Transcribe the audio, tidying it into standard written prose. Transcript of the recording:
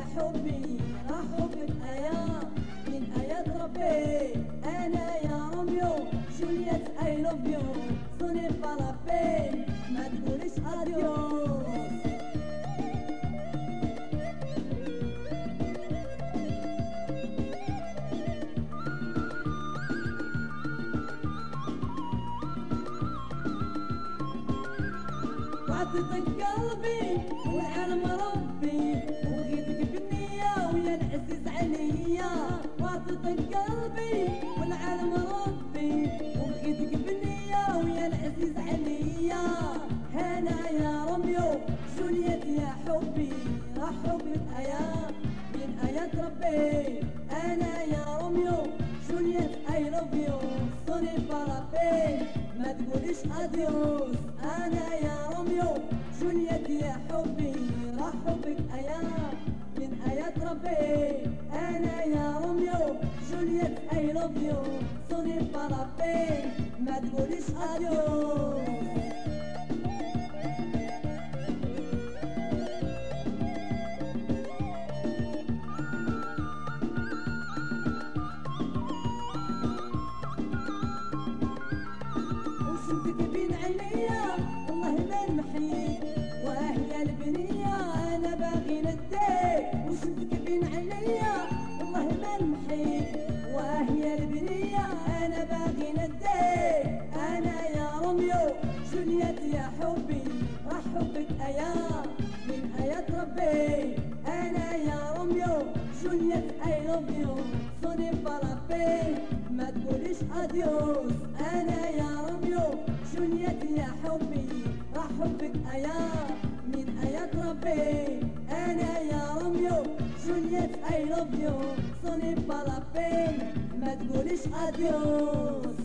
حبي راح حبك آيات من آيات ربي. أنا يا روميو جولييت I love you. Ce n'est pas la peine ما تقوليش أديوس. وعطيتك قلبي والعالم ربي وبغيتك بالنية ويا العزيز عليا. وعطيتك قلبي والعالم ربي وبغيتك بالنية ويا العزيز عليا. أنا يا روميو جولييت يا حبي راح حبك آيات من آيات ربي. أنا يا روميو جولييت I love you. Ce n'est pas la peine ما تقوليش أديوس. أنا يا روميو جولييت يا حبي راح حبك آيات من آيات ربي. أنا يا روميو جولييت I love you. Ce n'est pas la peine ما تقوليش أديوس. وشفتك بين عينيا والله ما نمحيك وهي البنية أنا باغي نديك. وشفتك بين عينيا والله ما نمحيك وهي البنية أنا باغي نديك. أنا يا روميو جولييت يا حبي راح حبك آيات من آيات ربي. أنا يا روميو جولييت I love you. Ce n'est pas la peine ما تقوليش أديوس. أنا يا روميو جولييت يا حبي راح حبك آيات من آيات ربي. أنا يا روميو جولييت I love you. Ce n'est pas la peine ما تقوليش أديوس.